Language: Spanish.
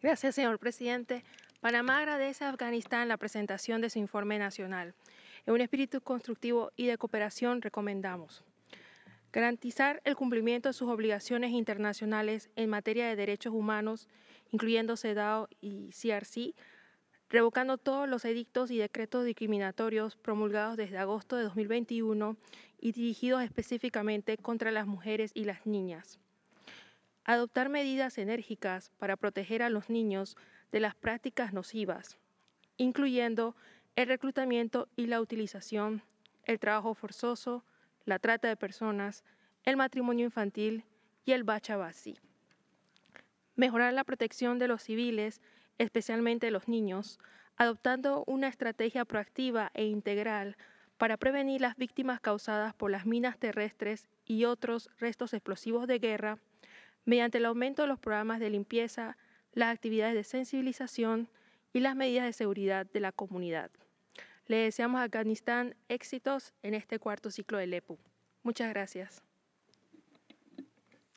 Gracias, señor presidente. Panamá agradece a Afganistán la presentación de su informe nacional. En un espíritu constructivo y de cooperación recomendamos garantizar el cumplimiento de sus obligaciones internacionales en materia de derechos humanos, incluyendo CEDAW y CRC, revocando todos los edictos y decretos discriminatorios promulgados desde agosto de 2021 y dirigidos específicamente contra las mujeres y las niñas. Adoptar medidas enérgicas para proteger a los niños de las prácticas nocivas, incluyendo el reclutamiento y la utilización, el trabajo forzoso, la trata de personas, el matrimonio infantil y el bachabasi. Mejorar la protección de los civiles, especialmente de los niños, adoptando una estrategia proactiva e integral para prevenir las víctimas causadas por las minas terrestres y otros restos explosivos de guerra, mediante el aumento de los programas de limpieza, las actividades de sensibilización y las medidas de seguridad de la comunidad. Le deseamos a Afganistán éxitos en este cuarto ciclo del EPU. Muchas gracias.